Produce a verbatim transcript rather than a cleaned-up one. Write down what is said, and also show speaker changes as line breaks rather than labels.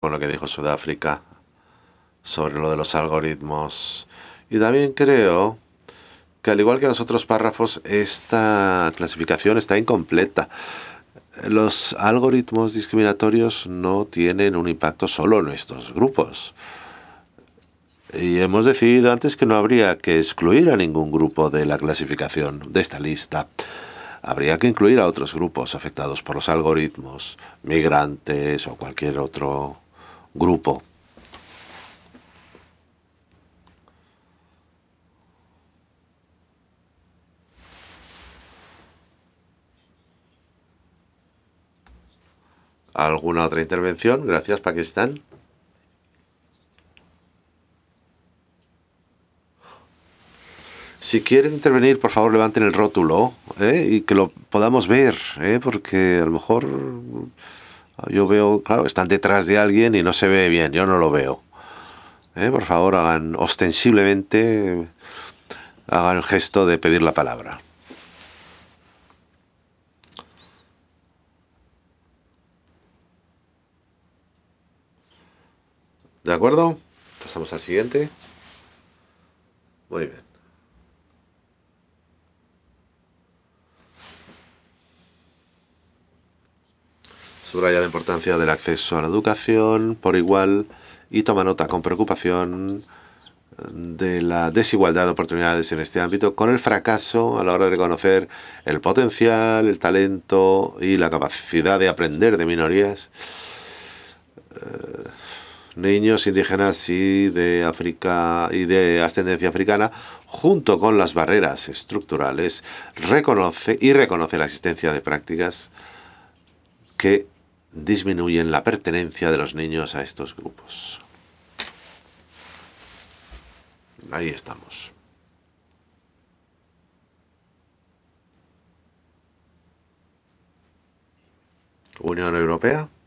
con lo que dijo Sudáfrica sobre lo de los algoritmos. Y también creo que, al igual que en los otros párrafos, esta clasificación está incompleta. Los algoritmos discriminatorios no tienen un impacto solo en estos grupos. Y hemos decidido antes que no habría que excluir a ningún grupo de la clasificación, de esta lista. Habría que incluir a otros grupos afectados por los algoritmos, migrantes o cualquier otro grupo. ¿Alguna otra intervención? Gracias, Pakistán. Si quieren intervenir, por favor, levanten el rótulo, ¿eh? Y que lo podamos ver, ¿eh? Porque a lo mejor yo veo, claro, están detrás de alguien y no se ve bien, yo no lo veo. ¿Eh? Por favor, hagan ostensiblemente, hagan el gesto de pedir la palabra. ¿De acuerdo? Pasamos al siguiente. Muy bien. Subraya la importancia del acceso a la educación por igual y toma nota con preocupación de la desigualdad de oportunidades en este ámbito, con el fracaso a la hora de reconocer el potencial, el talento y la capacidad de aprender de minorías, eh, niños indígenas y de África y de ascendencia africana, junto con las barreras estructurales, reconoce y reconoce la existencia de prácticas que disminuyen la pertenencia de los niños a estos grupos. Ahí estamos. Unión Europea.